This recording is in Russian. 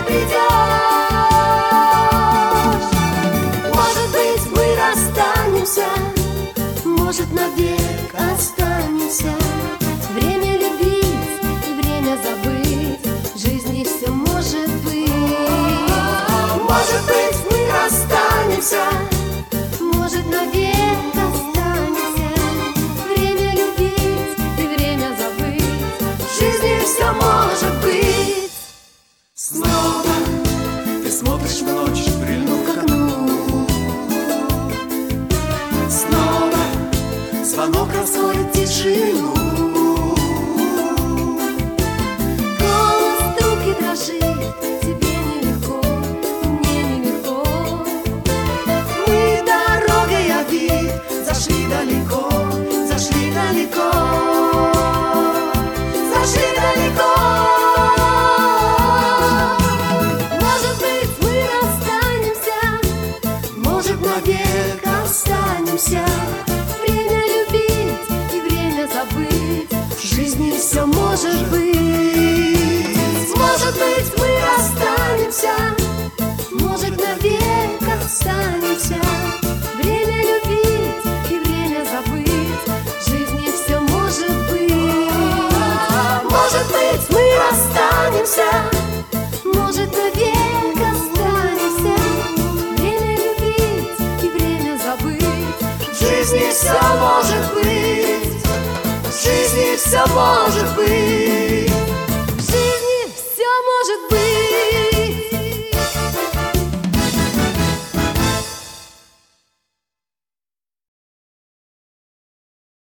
придешь. Может быть, мы расстанемся, может, навек останемся. Время любить и время забыть, в жизни все может быть. Может быть, мы расстанемся, может, навек останемся. Время любить и время забыть, в жизни все может быть. Снова ты смотришь в ночь, прильнув к окну. Снова звонок раскроет тишину. Голос трубки дрожит, тебе нелегко, мне нелегко. Мы дорогой обид зашли далеко, зашли далеко, зашли далеко. Может быть, мы расстанемся, Может, навек останемся. Время любить и время забыть, в жизни все может быть. может быть, мы расстанемся, может, навек останемся. Время любить и время забыть, в жизни все может быть. Может быть, мы расстанемся, может, навек останемся. Время любить и время забыть, В жизни все может быть, в жизни все может быть.